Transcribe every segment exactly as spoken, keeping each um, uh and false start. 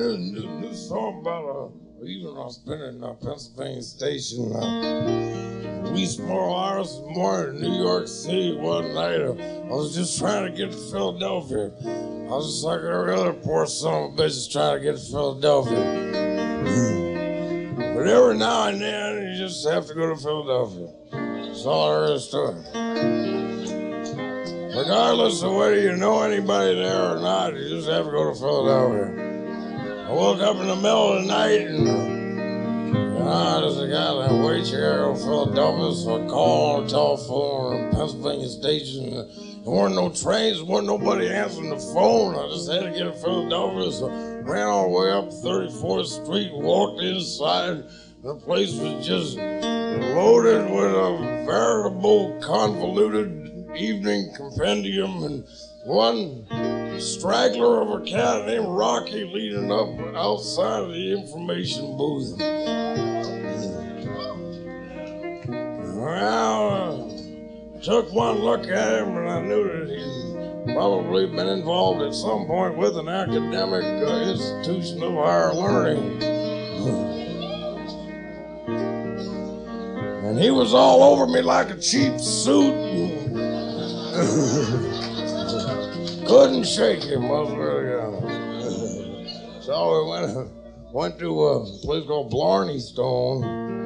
new, new, new song about uh, even I was been in uh, Pennsylvania Station. Uh, wee small hours this morning in New York City one night. Uh, I was just trying to get to Philadelphia. I was just like every other poor son of a bitch is trying to get to Philadelphia. But every now and then you just have to go to Philadelphia. That's all there is to it. Regardless of whether you know anybody there or not, you just have to go to Philadelphia. I woke up in the middle of the night and ah, there's a guy that waits here in Philadelphia, so I called on the telephone on Pennsylvania Station. There weren't no trains, there wasn't nobody answering the phone. I just had to get to Philadelphia, so I ran all the way up thirty-fourth Street, walked inside. The place was just loaded with a veritable convoluted evening compendium, and one straggler of a cat named Rocky leading up outside of the information booth. Well, I took one look at him and I knew that he'd probably been involved at some point with an academic uh, institution of higher learning. And he was all over me like a cheap suit. Couldn't shake him, was very uh, So we went, went to a place called Blarney Stone.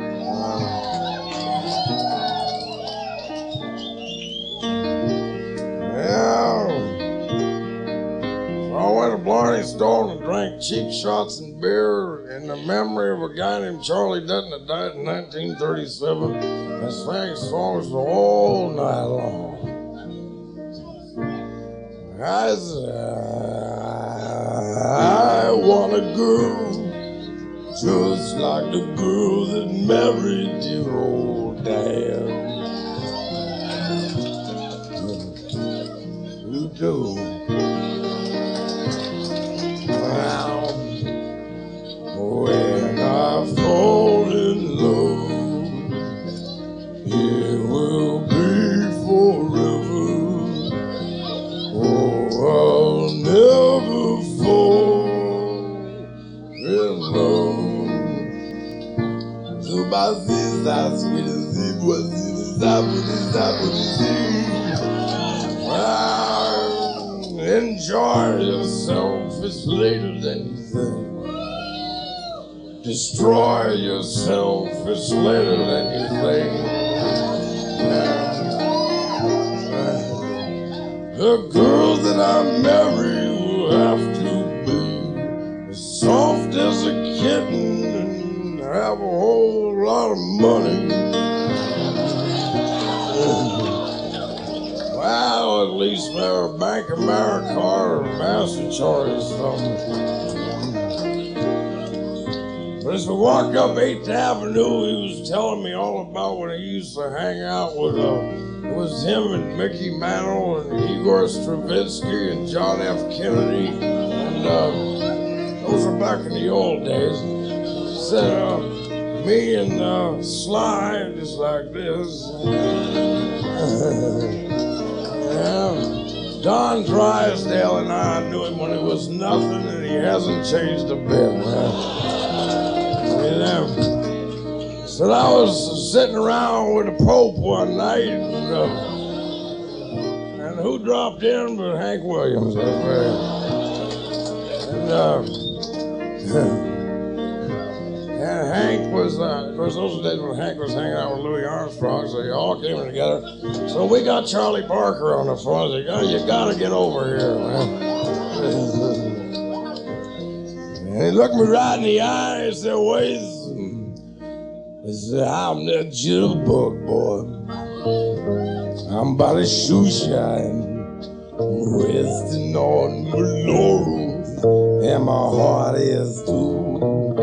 Yeah. So I went to Blarney Stone and drank cheap shots and beer in the memory of a guy named Charlie Dutton that died in nineteen thirty-seven and sang songs the whole night long. I said, I want a girl just like the girl that married your old dad. You do. Well, when I fall in love, it will be forever. I'll never fall in love. So my sister, sweet as it was, it is happening, happening. Well, enjoy yourself, it's later than you think. Destroy yourself, it's later than you think. The girl that I marry will have to be as soft as a kitten and have a whole lot of money. Well, at least marry Bank of America or MasterCard or something. But as we walked up eighth Avenue, he was telling me all about when he used to hang out with uh, it was him and Mickey Mantle and Igor Stravinsky and John F. Kennedy. And uh, those were back in the old days. He said, uh, me and uh, Sly, just like this. Yeah. Don Drysdale and I knew him when he was nothing, and he hasn't changed a bit. Yeah. So I was sitting around with the Pope one night, and, uh, and who dropped in but Hank Williams? That's right. And, uh, and Hank was, uh, of course, those were days when Hank was hanging out with Louis Armstrong, so they all came together. So we got Charlie Parker on the phone. I said, oh, you gotta get over here, man. And he looked me right in the eye and said, Waze. I said, I'm that jitterbug boy. I'm by the shoe shine, resting on my laurels, and my heart is too.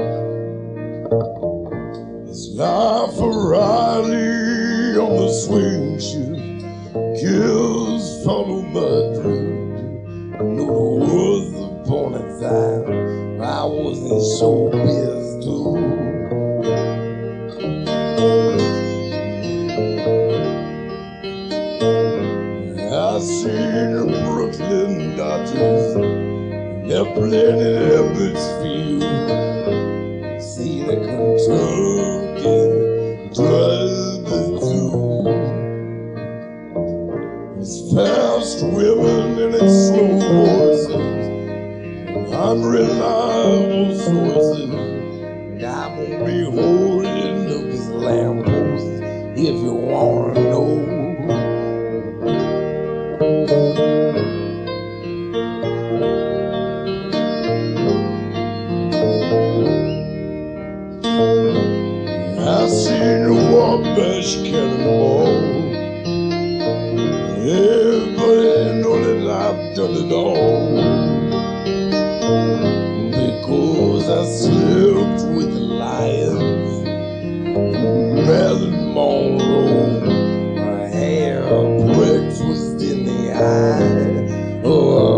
It's like Ferrari on the swing shift, kills follow my dream. I know there was upon a time I was in showbiz too. I see the Brooklyn Dodgers They're playing in Ebbets Field. See the Kentucky Derby too. It's fast women and it's slow horses, unreliable sources. And I'm gonna be holding up this lamppost if you wanna know. I seen the Wabash Cannonball. Everybody know that I've done it all, because I slept with the lions, Marilyn Monroe. I had breakfast in the eye of a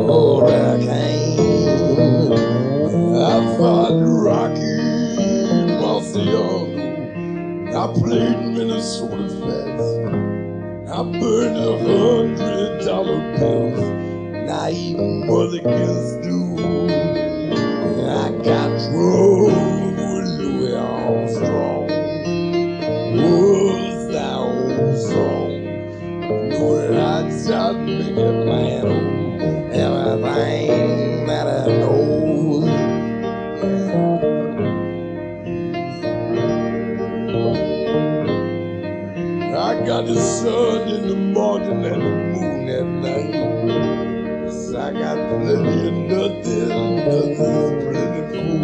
hurricane. I fought Rocky Marciano. I played Minnesota Fest. I burned a hundred dollar bills, and I eat mulligans too. I got drunk with Louis Armstrong. Was that old song? Know that I tried to make it man everything that I know. I got the sun in the morning and the moon at night. So I got plenty of nothing, nothing's plentiful.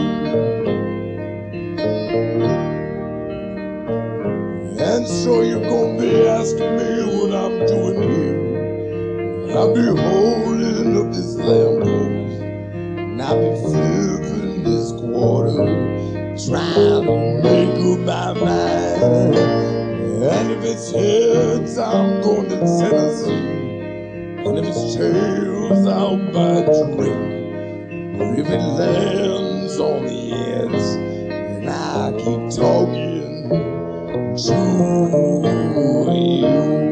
And so you're gonna be asking me what I'm doing here. I'll be holding up this lamppost, and I'll be flipping this quarter, trying to make up my mind. And if it's heads, I'm going to Tennessee. And if it's tails, I'll buy a drink. Or if it lands on the edge, then I keep talking to you.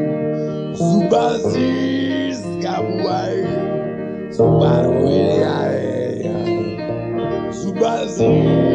Subazi's got white. So by the way, I am Subazi.